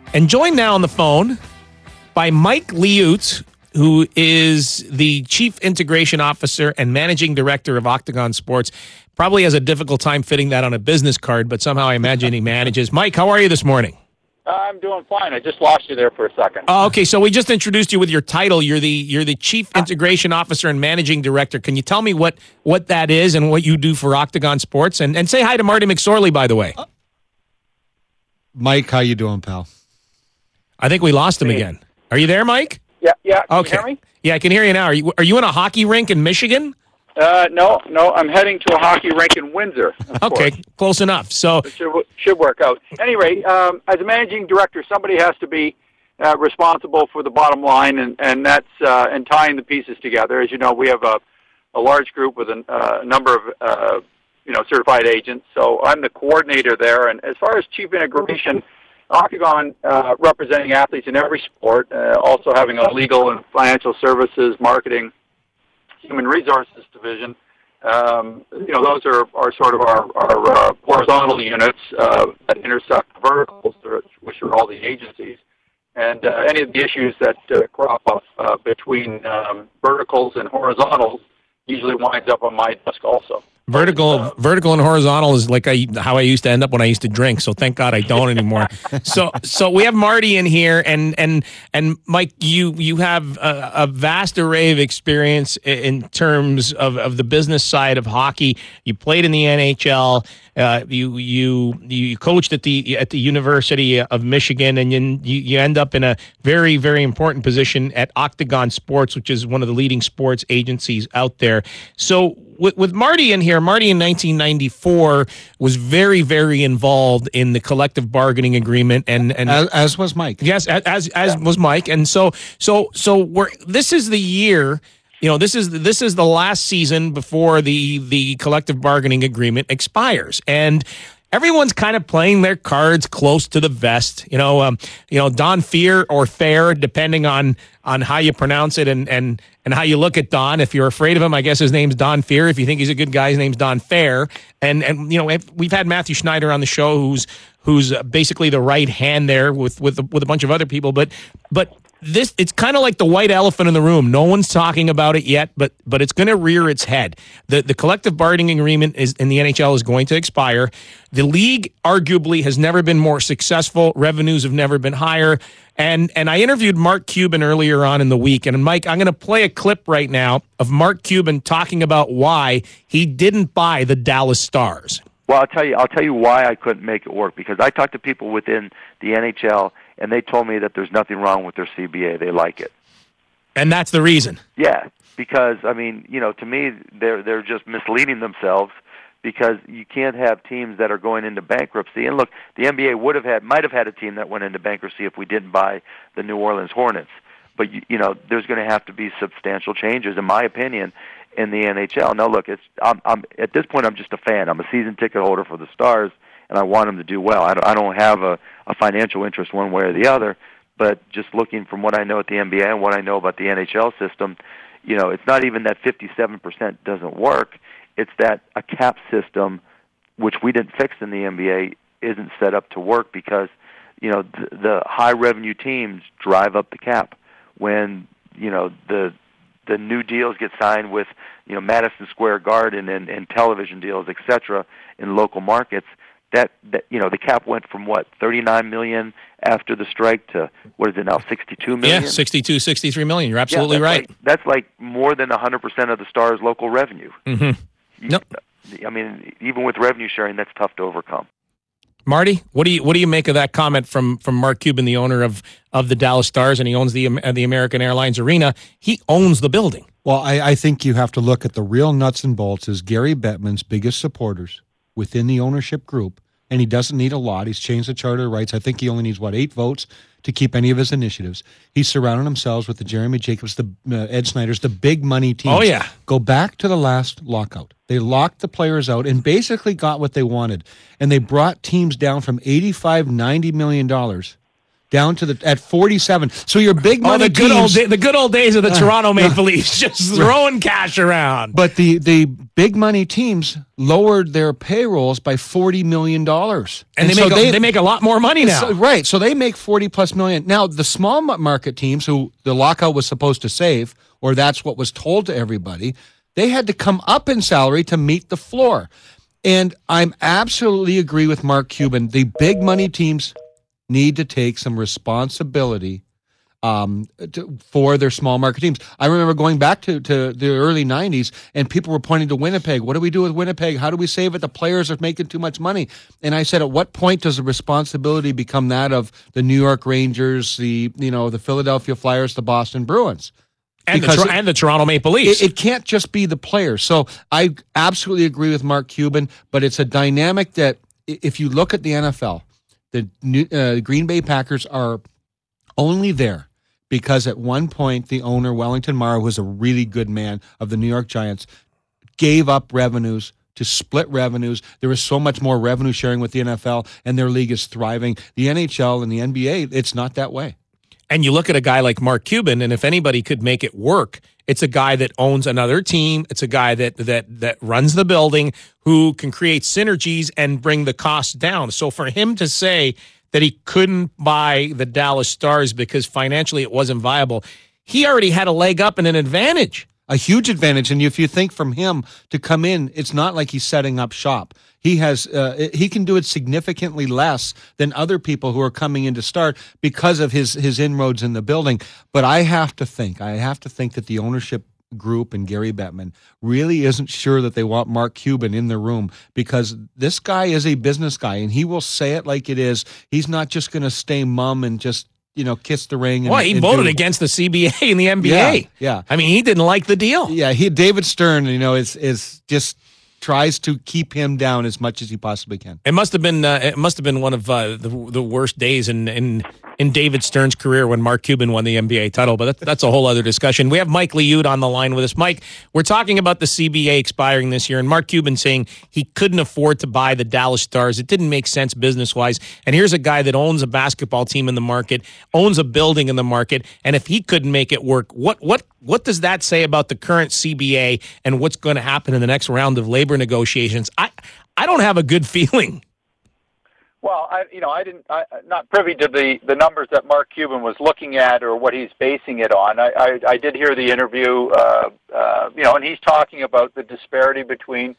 And joined now on the phone by Mike Liut, who is the Chief Integration Officer and Managing Director of Octagon Sports. Probably has a difficult time fitting that on a business card, but somehow I imagine he manages. Mike, how are you this morning? I'm doing fine. I just lost you there for a second. Oh, okay, so we just introduced you with your title. You're the Chief Integration Officer and Managing Director. Can you tell me what that is and what you do for Octagon Sports? And say hi to Marty McSorley, by the way. Mike, how you doing, pal? I think we lost him again. Are you there, Mike? Yeah. Can Okay. you hear me? Yeah, I can hear you now. Are you in a hockey rink in Michigan? No. I'm heading to a hockey rink in Windsor. Okay, close enough. So It should work out. Anyway, as a managing director, somebody has to be responsible for the bottom line, and that's and tying the pieces together. As you know, we have a large group with a number of certified agents. So I'm the coordinator there. And as far as chief integration, Octagon representing athletes in every sport, also having a legal and financial services, marketing, human resources division. Those are sort of our horizontal units that intersect the verticals, which are all the agencies. And any of the issues that crop up between verticals and horizontals usually winds up on my desk also. vertical and horizontal is like how I used to end up when I used to drink. So thank God I don't anymore. So we have Marty in here, and Mike, you have a vast array of experience in terms of the business side of hockey. You played in the NHL. You coached at the University of Michigan, and you end up in a very, very important position at Octagon Sports, which is one of the leading sports agencies out there. So with Marty in here, Marty in 1994 was very, very involved in the collective bargaining agreement, and as was Mike. Yes, as was Mike, and so this is the year. This is the last season before the collective bargaining agreement expires, and everyone's kind of playing their cards close to the vest. Don Fehr or Fair, depending on how you pronounce it and how you look at Don. If you're afraid of him, I guess his name's Don Fehr. If you think he's a good guy, his name's Don Fair. And we've had Matthew Schneider on the show, who's basically the right hand there with a bunch of other people, but it's kind of like the white elephant in the room. No one's talking about it yet, but it's going to rear its head. The collective bargaining agreement in the NHL is going to expire. The league arguably has never been more successful. Revenues have never been higher. And I interviewed Mark Cuban earlier on in the week. And Mike, I'm going to play a clip right now of Mark Cuban talking about why he didn't buy the Dallas Stars. Well, I'll tell you why I couldn't make it work, because I talked to people within the NHL, and they told me that there's nothing wrong with their CBA. They like it. And that's the reason. Yeah, because, to me, they're just misleading themselves, because you can't have teams that are going into bankruptcy. And look, the NBA might have had a team that went into bankruptcy if we didn't buy the New Orleans Hornets. But, there's going to have to be substantial changes, in my opinion, in the NHL. Now, look, I'm at this point, I'm just a fan. I'm a season ticket holder for the Stars, and I want them to do well. I don't have a financial interest one way or the other, but just looking from what I know at the NBA and what I know about the NHL system, it's not even that 57% doesn't work. It's that a cap system, which we didn't fix in the NBA, isn't set up to work, because, the high revenue teams drive up the cap. When, the new deals get signed with, Madison Square Garden and television deals, et cetera, in local markets, that the cap went from $39 million after the strike to what is it now, $62 million? Yeah, 62, 63 million. You're absolutely right. That's like more than 100% of the Stars' local revenue. Mm-hmm. Nope. Even with revenue sharing, that's tough to overcome. Marty, what do you make of that comment from Mark Cuban, the owner of the Dallas Stars, and he owns the American Airlines Arena? He owns the building. Well, I think you have to look at the real nuts and bolts as Gary Bettman's biggest supporters within the ownership group, and he doesn't need a lot. He's changed the charter of rights. I think he only needs, 8 votes to keep any of his initiatives. He's surrounded himself with the Jeremy Jacobs, the Ed Snyders, the big money teams. Oh, yeah. Go back to the last lockout. They locked the players out and basically got what they wanted. And they brought teams down from $85, $90 million down to at 47. So your big money the good old days of the Toronto Maple Leafs, just throwing cash around. But the big money teams lowered their payrolls by $40 million. And they make a lot more money now. Right. So they make 40 plus million. Now, the small market teams who the lockout was supposed to save, or that's what was told to everybody, they had to come up in salary to meet the floor. And I'm absolutely agree with Mark Cuban. The big money teams need to take some responsibility for their small market teams. I remember going back to the early 90s, and people were pointing to Winnipeg. What do we do with Winnipeg? How do we save it? The players are making too much money. And I said, at what point does the responsibility become that of the New York Rangers, the Philadelphia Flyers, the Boston Bruins? And the Toronto Maple Leafs. It can't just be the players. So I absolutely agree with Mark Cuban, but it's a dynamic that if you look at the NFL, the Green Bay Packers are only there because at one point the owner, Wellington Mara, who was a really good man of the New York Giants, gave up revenues to split revenues. There is so much more revenue sharing with the NFL, and their league is thriving. The NHL and the NBA, it's not that way. And you look at a guy like Mark Cuban, and if anybody could make it work, it's a guy that owns another team. It's a guy that runs the building, who can create synergies and bring the costs down. So for him to say that he couldn't buy the Dallas Stars because financially it wasn't viable, he already had a leg up and an advantage. A huge advantage. And if you think from him to come in, it's not like he's setting up shop. He can do it significantly less than other people who are coming in to start because of his inroads in the building. But I have to think that the ownership group and Gary Bettman really isn't sure that they want Mark Cuban in the room, because this guy is a business guy and he will say it like it is. He's not just going to stay mum and just kiss the ring. He voted against the CBA and the NBA. Yeah. I mean, he didn't like the deal. Yeah, David Stern, is just tries to keep him down as much as he possibly can. It must have been one of the worst days in David Stern's career when Mark Cuban won the NBA title, but that's a whole other discussion. We have Mike Liut on the line with us. Mike, we're talking about the CBA expiring this year, and Mark Cuban saying he couldn't afford to buy the Dallas Stars. It didn't make sense business-wise, and here's a guy that owns a basketball team in the market, owns a building in the market, and if he couldn't make it work, what does that say about the current CBA and what's going to happen in the next round of labor negotiations? I don't have a good feeling. Well, I'm not privy to the numbers that Mark Cuban was looking at or what he's basing it on. I did hear the interview, and he's talking about the disparity between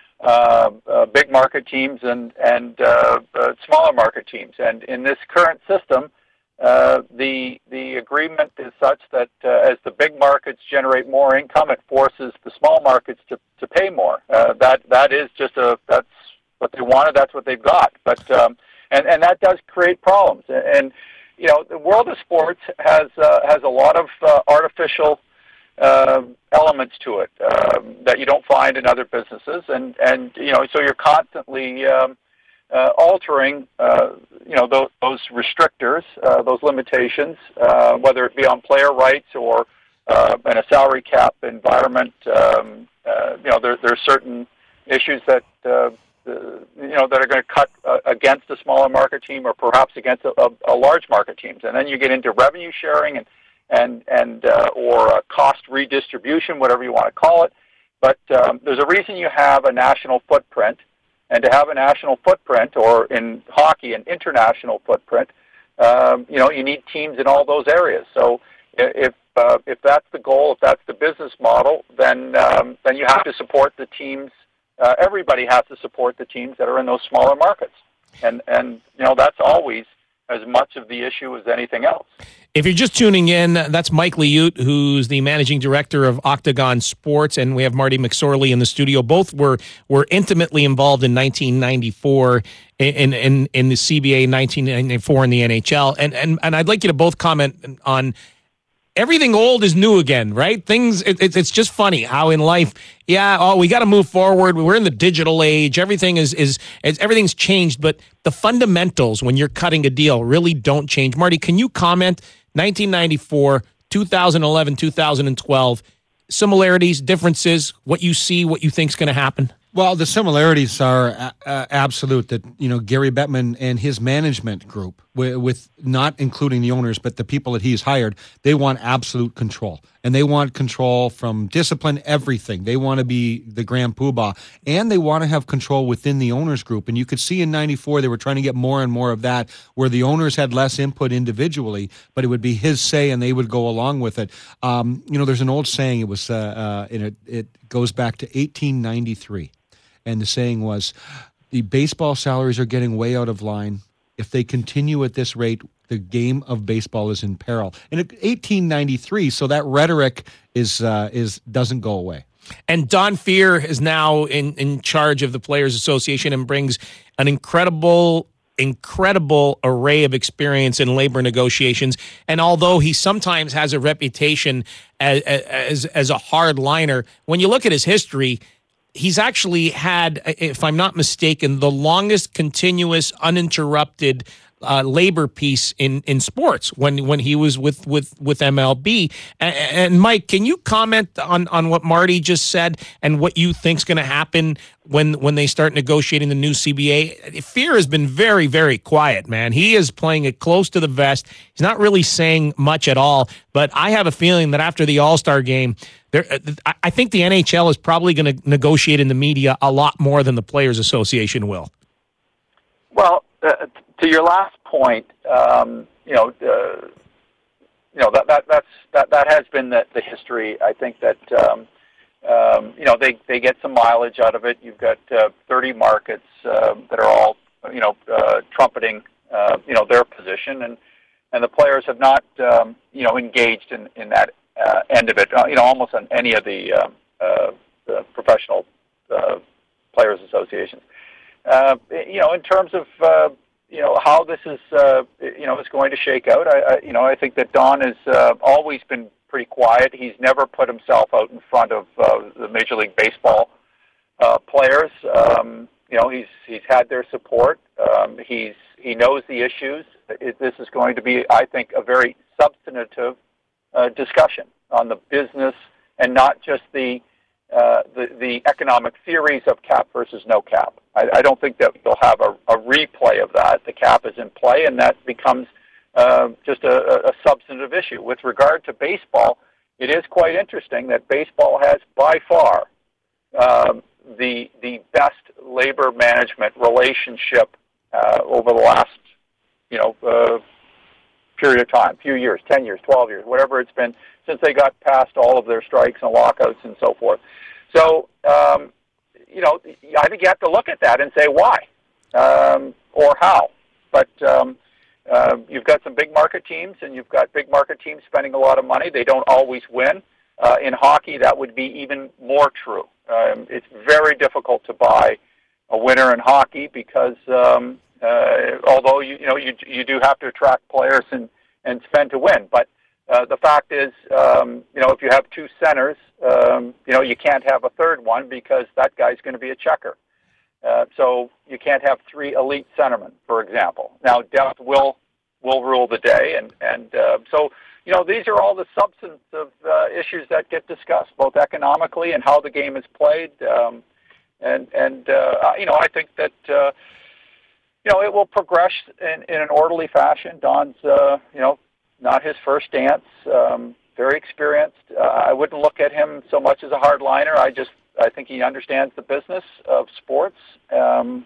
big market teams and smaller market teams. And in this current system, the agreement is such that as the big markets generate more income, it forces the small markets to pay more. That is just that's what they wanted. That's what they've got. But and that does create problems. And the world of sports has a lot of artificial elements to it that you don't find in other businesses. And so you're constantly altering those restrictors, those limitations, whether it be on player rights or in a salary cap environment. There are certain issues that that are going to cut against a smaller market team or perhaps against a large market teams, and then you get into revenue sharing and or cost redistribution, whatever you want to call it. But there's a reason you have a national footprint, and to have a national footprint, or in hockey, an international footprint, you need teams in all those areas. So if that's the goal, if that's the business model, then you have to support the teams. Everybody has to support the teams that are in those smaller markets, and that's always as much of the issue as anything else. If you're just tuning in, that's Mike Liut, who's the managing director of Octagon Sports, and we have Marty McSorley in the studio. Both were intimately involved in 1994 in the CBA, 1994 in the NHL, and I'd like you to both comment on. Everything old is new again, right? It's just funny how in life, we got to move forward. We're in the digital age. Everything everything's changed, but the fundamentals when you're cutting a deal really don't change. Marty, can you comment 1994, 2011, 2012, similarities, differences, what you see, what you think is going to happen? Well, the similarities are absolute that, Gary Bettman and his management group with not including the owners, but the people that he's hired, they want absolute control. And they want control from discipline, everything. They want to be the grand poobah. And they want to have control within the owners group. And you could see in 94, they were trying to get more and more of that, where the owners had less input individually, but it would be his say and they would go along with it. There's an old saying, it was, it goes back to 1893. And the saying was, the baseball salaries are getting way out of line. If they continue at this rate, the game of baseball is in peril. And in 1893, so that rhetoric is doesn't go away. And Don Fehr is now in charge of the Players Association and brings an incredible array of experience in labor negotiations. And although he sometimes has a reputation as a hardliner, when you look at his history, he's actually had, if I'm not mistaken, the longest continuous, uninterrupted labor peace in sports when he was with MLB. And Mike, can you comment on what Marty just said and what you think's going to happen when they start negotiating the new CBA? Fehr has been very, very quiet, man. He is playing it close to the vest. He's not really saying much at all. But I have a feeling that after the All-Star game, I think the NHL is probably going to negotiate in the media a lot more than the Players Association will. Well, to your last point, that has been the history. I think that they get some mileage out of it. You've got 30 markets that are all trumpeting their position, and the players have not engaged in that end of it. Almost on any of the professional players associations. In terms of how this is is going to shake out. I think that Don has always been pretty quiet. He's never put himself out in front of the Major League Baseball players. He's had their support. He knows the issues. This is going to be, I think, a very substantive discussion on the business and not just the economic theories of cap versus no cap. I don't think that they'll have a replay of that. The cap is in play, and that becomes just a substantive issue. With regard to baseball, it is quite interesting that baseball has by far the best labor management relationship over the last period of time, few years, 10 years, 12 years, whatever it's been, since they got past all of their strikes and lockouts and so forth. So, I think you have to look at that and say why or how. But you've got some big market teams, and you've got big market teams spending a lot of money. They don't always win. In hockey, that would be even more true. It's very difficult to buy a winner in hockey because although you do have to attract players and spend to win, but the fact is, if you have two centers, you can't have a third one because that guy's going to be a checker. So you can't have three elite centermen, for example. Now, depth will rule the day, and so these are all the substantive issues that get discussed, both economically and how the game is played. I think that it will progress in an orderly fashion. Don's not his first dance. Very experienced. I wouldn't look at him so much as a hardliner. I think he understands the business of sports, the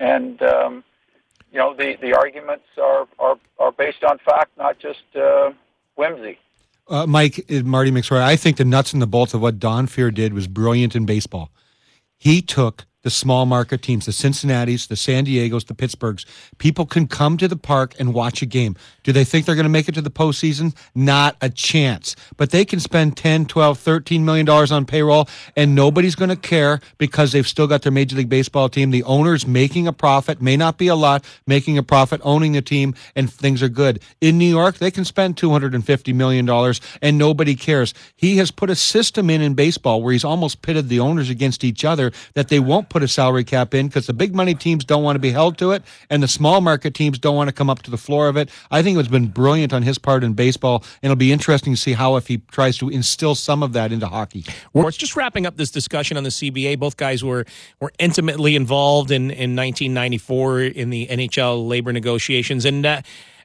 arguments are based on fact, not just whimsy. Mike, Marty McSorley, I think the nuts and the bolts of what Don Fehr did was brilliant in baseball. He took the small market teams, the Cincinnatis, the San Diegos, the Pittsburghs. People can come to the park and watch a game. Do they think they're going to make it to the postseason? Not a chance. But they can spend $10, $12, $13 million on payroll, and nobody's going to care because they've still got their Major League Baseball team. The owner's making a profit, may not be a lot, making a profit, owning the team, and things are good. In New York, they can spend $250 million, and nobody cares. He has put a system in baseball where he's almost pitted the owners against each other that they won't put a salary cap in because the big money teams don't want to be held to it and the small market teams don't want to come up to the floor of it. I think it's been brilliant on his part in baseball, and it'll be interesting to see how if he tries to instill some of that into hockey. We're just wrapping up this discussion on the CBA. Both guys were intimately involved in 1994 in the NHL labor negotiations, and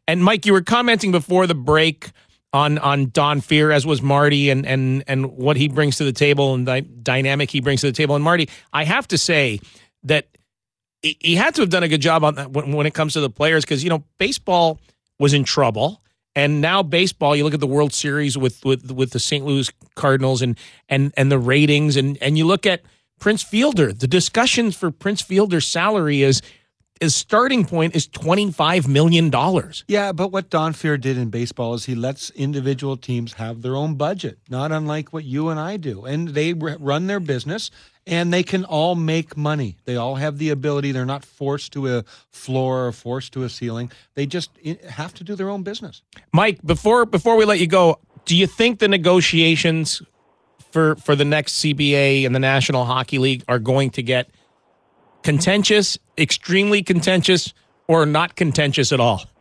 And Mike, you were commenting before the break on Don Fehr, as was Marty, and what he brings to the table and the dynamic he brings to the table. And Marty, I have to say that he had to have done a good job on that when it comes to the players, because baseball was in trouble, and now baseball, you look at the World Series with the St. Louis Cardinals and the ratings, and you look at Prince Fielder. The discussions for Prince Fielder's salary is starting point is $25 million. Yeah, but what Don Fehr did in baseball is he lets individual teams have their own budget, not unlike what you and I do. And they run their business, and they can all make money. They all have the ability. They're not forced to a floor or forced to a ceiling. They just have to do their own business. Mike, before we let you go, do you think the negotiations for the next CBA and the National Hockey League are going to get contentious, extremely contentious, or not contentious at all?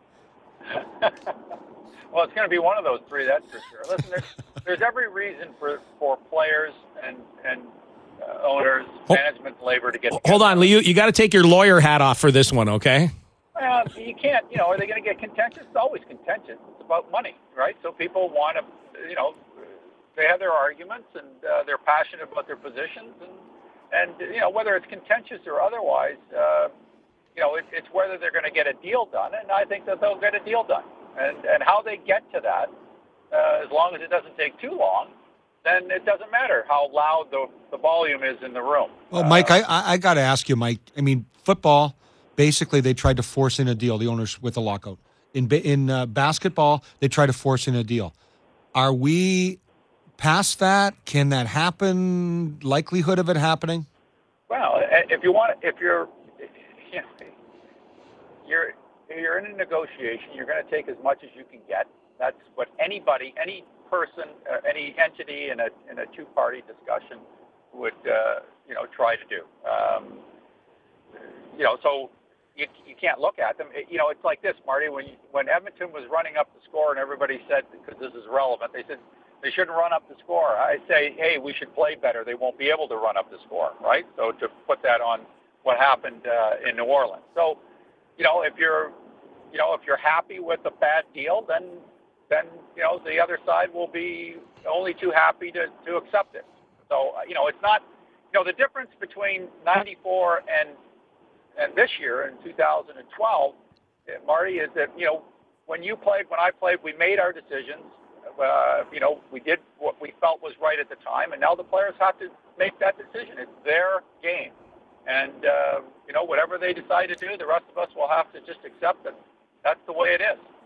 Well, it's going to be one of those three, that's for sure. Listen, there's every reason for players and owners, management, labor to get together. Hold on, Lee. You got to take your lawyer hat off for this one, okay? Well, you can't. Are they going to get contentious? It's always contentious. It's about money, right? So people want to, they have their arguments, and they're passionate about their positions, and whether it's contentious or otherwise, it's whether they're going to get a deal done, and I think that they'll get a deal done. And how they get to that, as long as it doesn't take too long, then it doesn't matter how loud the volume is in the room. Well, Mike, I got to ask you, Mike. I mean, football, basically they tried to force in a deal, the owners, with a lockout. In basketball, they try to force in a deal. Are we past that? Can that happen? Likelihood of it happening? Well, if you're in a negotiation, you're going to take as much as you can get. That's what any person, any entity in a two-party discussion would try to do. So you can't look at them. It's like this, Marty. When Edmonton was running up the score, and everybody said, because this is relevant, they said they shouldn't run up the score. I say, hey, we should play better. They won't be able to run up the score, right? So to put that on what happened in New Orleans. So, if you're happy with a bad deal, then the other side will be only too happy to accept it. So it's not the difference between '94 and this year in 2012, Marty, is that when I played, we made our decisions. We did what we felt was right at the time, and now the players have to make that decision. It's their game. And, whatever they decide to do, the rest of us will have to just accept that that's the way it is.